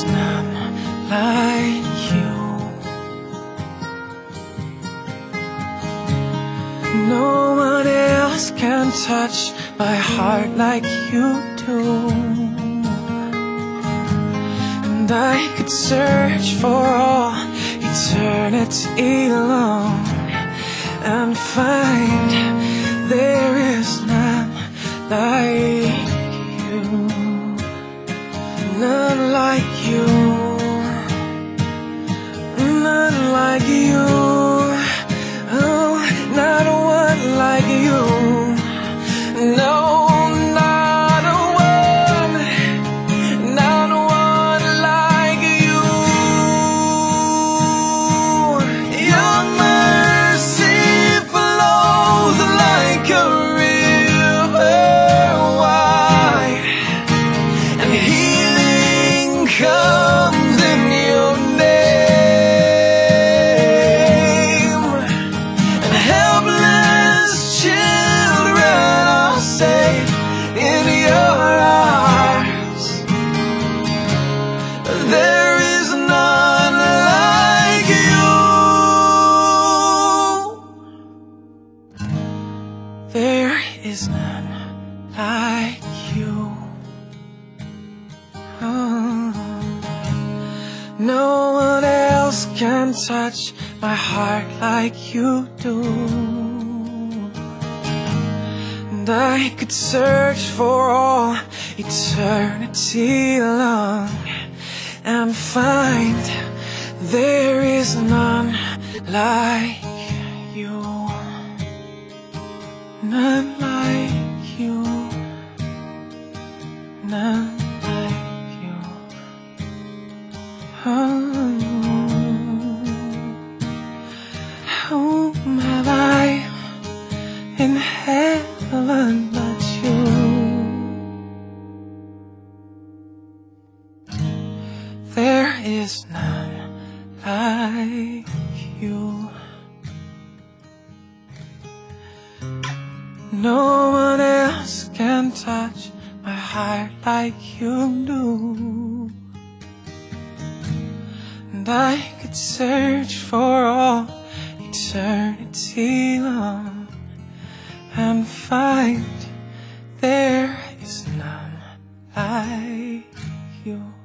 is none like you. No one else can touch my heart like you do. And I could search for all eternity long and find there is none like you. None like you. None like you. Oh, not one like you. No, not one. Not one like you. Your mercy flows like a river wide, and healing comes in your name, and helpless children are safe in your arms. There is none like you. There is none like you. Oh. No one else can touch my heart like you do. And I could search for all eternity long and find there is none like you. None like you. None like you. Whom have I in heaven but you? There is none like you. No one else can touch my heart like you do. And I could search for all eternity long and find there is none like you.